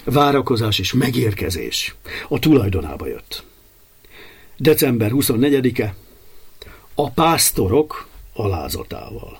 Várakozás és megérkezés a tulajdonába jött. December 24-e a pásztorok alázatával.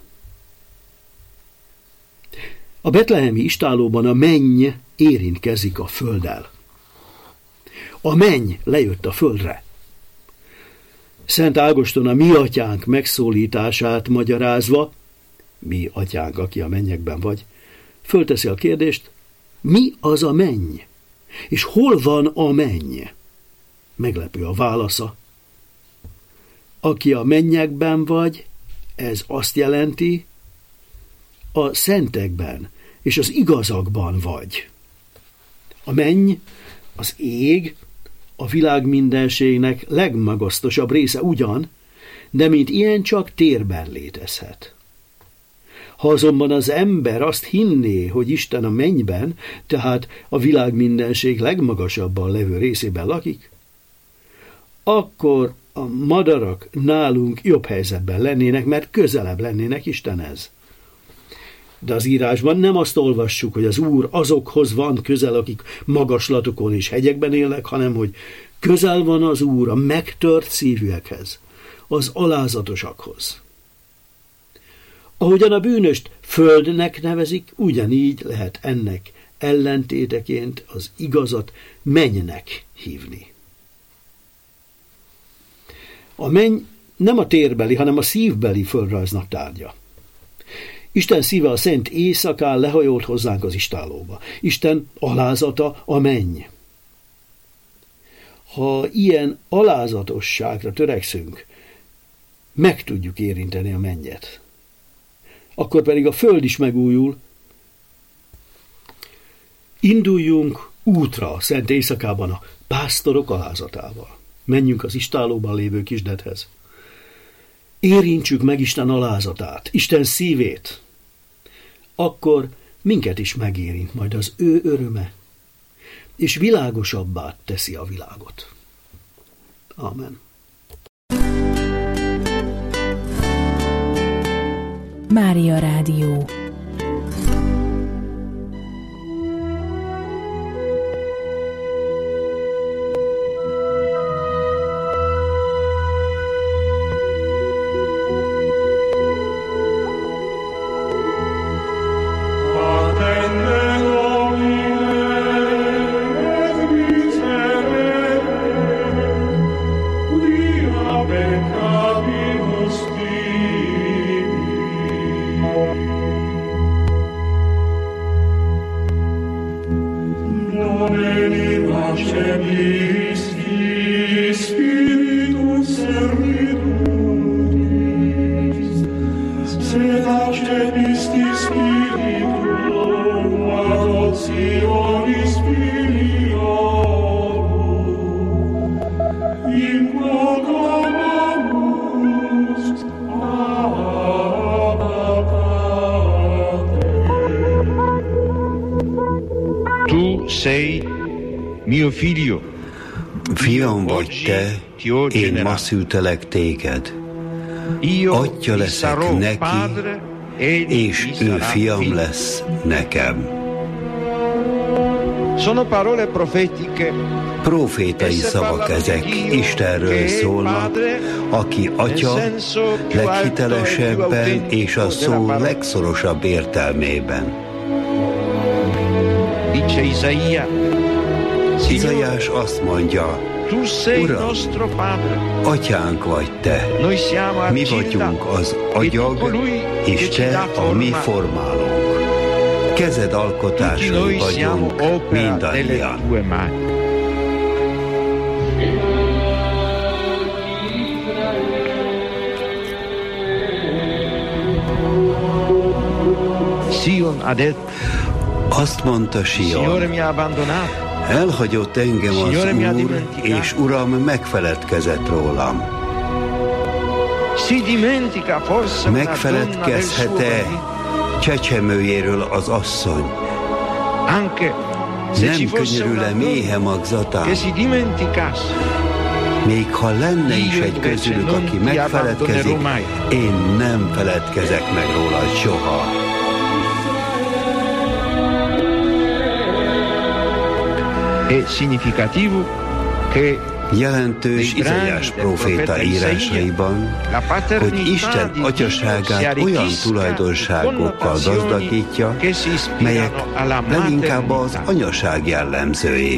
A betlehemi istállóban a menny érintkezik a földdel. A menny lejött a földre. Szent Ágoston a mi atyánk megszólítását magyarázva, mi atyánk, aki a mennyekben vagy, fölteszi a kérdést, mi az a menny? És hol van a menny? Meglepő a válasza. Aki a mennyekben vagy, ez azt jelenti, a szentekben és az igazakban vagy. A menny, az ég, a világ mindenségnek legmagasztosabb része ugyan, de mint ilyen csak térben létezhet. Ha azonban az ember azt hinné, hogy Isten a mennyben, tehát a világ mindenség legmagasabban levő részében lakik, akkor a madarak nálunk jobb helyzetben lennének, mert közelebb lennének Istenhez. De az írásban nem azt olvassuk, hogy az Úr azokhoz van közel, akik magaslatokon és hegyekben élnek, hanem hogy közel van az Úr a megtört szívűekhez, az alázatosakhoz. Ahogyan a bűnöst földnek nevezik, ugyanígy lehet ennek ellentéteként az igazat mennynek hívni. A menny nem a térbeli, hanem a szívbeli földrajznak tárgya. Isten szíve a szent éjszakán lehajolt hozzánk az istállóba. Isten alázata a menny. Ha ilyen alázatosságra törekszünk, meg tudjuk érinteni a mennyet. Akkor pedig a föld is megújul. Induljunk útra a szent éjszakában a pásztorok alázatával. Menjünk az istállóban lévő kisdedhez. Érintsük meg Isten alázatát, Isten szívét. Akkor minket is megérint majd az ő öröme, és világosabbá teszi a világot. Amen. Mária Rádió. Fiam vagy te, én ma szültelek téged. Atya leszek neki, és ő fiam lesz nekem. Profétai szavak ezek, Istenről szólnak, aki Atya leghitelesebben és a szó legszorosabb értelmében. Izaiás azt mondja, Uram, atyánk vagy te, mi vagyunk az agyag, és te a mi formálónk. Kezed alkotásai vagyunk mindannyian. Azt mondta Sion, elhagyott engem az Úr, és Uram megfeledkezett rólam. Megfeledkezhet-e csecsemőjéről az asszony? Nem könyörül-e méhe magzatán? Még ha lenne is egy közülük, aki megfeledkezik, én nem feledkezek meg róla soha. Jelentős Izaiás próféta írásaiban, hogy Isten atyaságát olyan tulajdonságokkal gazdagítja, melyek leginkább az anyaság jellemzői.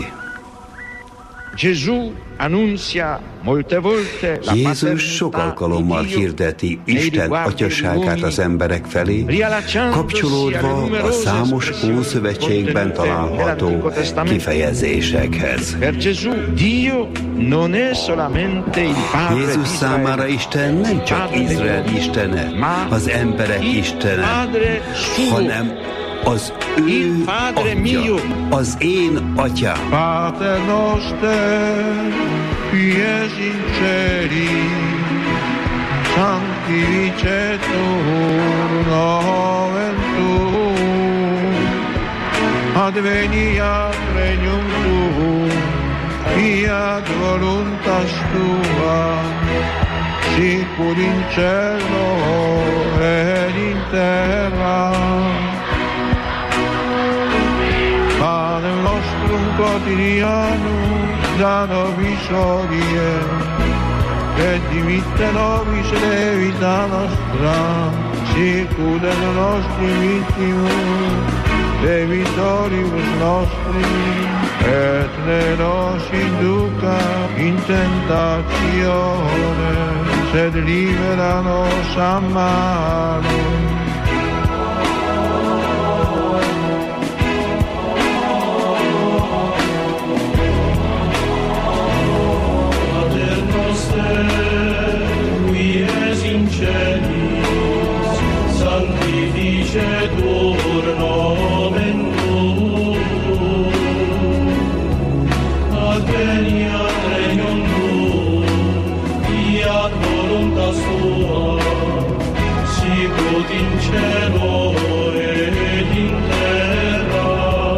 Jézus sok alkalommal hirdeti Isten atyaságát az emberek felé, kapcsolódva a számos Ószövetségben található kifejezésekhez. Jézus számára Isten nem csak Izrael istene, az emberek istene, hanem az ő atya, az én atyám. Pater noster, qui es in celi, sanctificetur nomen tuum, adveniat regnum tuum, fiat voluntas tua, sicur in cielo et in terra. Panem nostrum quotidianum da nobis hodie, et dimitte nobis levita nostra, sicur et nostri vittimus, debitoribus nostri, et ne nos induca in tentatione, sed libera nos a malo. Sanctificetur nomen tuum, adveniat regnum tuum, fiat voluntas tua, sicut in cielo et in terra.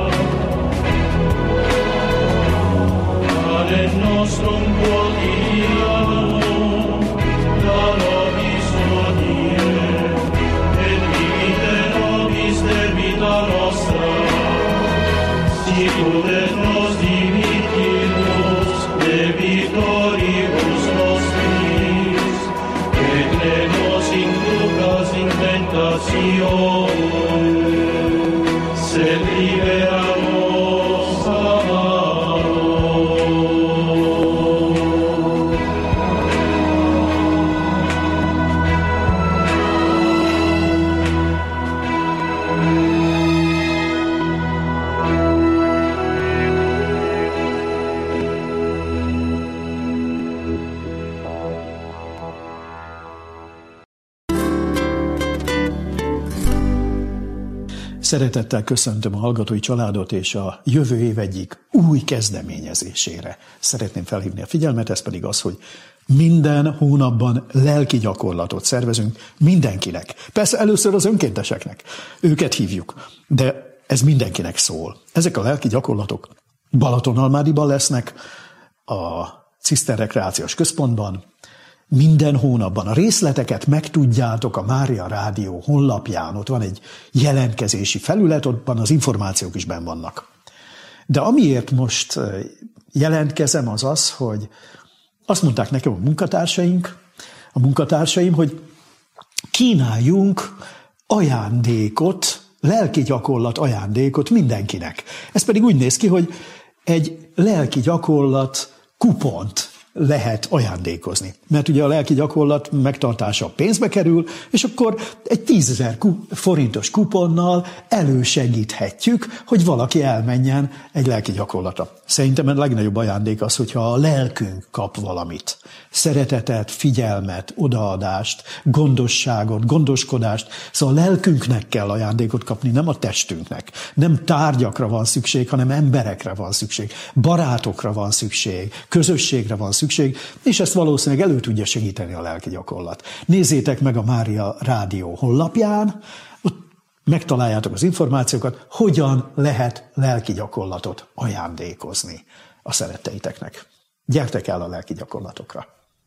Panem nostrum quotidianum da nobis hodie, debita nostra, sicur et nos dimittimus debitoribus nostris, et ne nos inducas in tentatione, sed libera nos a malo. Szeretettel köszöntöm a hallgatói családot, és a jövő év egyik új kezdeményezésére szeretném felhívni a figyelmet, ez pedig az, hogy minden hónapban lelki gyakorlatot szervezünk mindenkinek. Persze először az önkénteseknek, őket hívjuk, de ez mindenkinek szól. Ezek a lelki gyakorlatok Balatonalmádiban lesznek, a Ciszter Rekreációs Központban, minden hónapban. A részleteket megtudjátok a Mária Rádió honlapján, ott van egy jelentkezési felület, ott az információk is benn vannak. De amiért most jelentkezem, az az, hogy azt mondták nekem a munkatársaim, hogy kínáljunk ajándékot, lelki gyakorlat ajándékot mindenkinek. Ez pedig úgy néz ki, hogy egy lelki gyakorlat kupont lehet ajándékozni. Mert ugye a lelki gyakorlat megtartása pénzbe kerül, és akkor egy 10 000 forintos kuponnal elősegíthetjük, hogy valaki elmenjen egy lelki gyakorlatra. Szerintem a legnagyobb ajándék az, hogyha a lelkünk kap valamit. Szeretetet, figyelmet, odaadást, gondosságot, gondoskodást. Szóval a lelkünknek kell ajándékot kapni, nem a testünknek. Nem tárgyakra van szükség, hanem emberekre van szükség. Barátokra van szükség, közösségre van szükség, és ezt valószínűleg elő tudja segíteni a lelki gyakorlat. Nézzétek meg a Mária Rádió honlapján, ott megtaláljátok az információkat, hogyan lehet lelki gyakorlatot ajándékozni a szeretteiteknek. Gyertek el a lelki gyakorlatokra!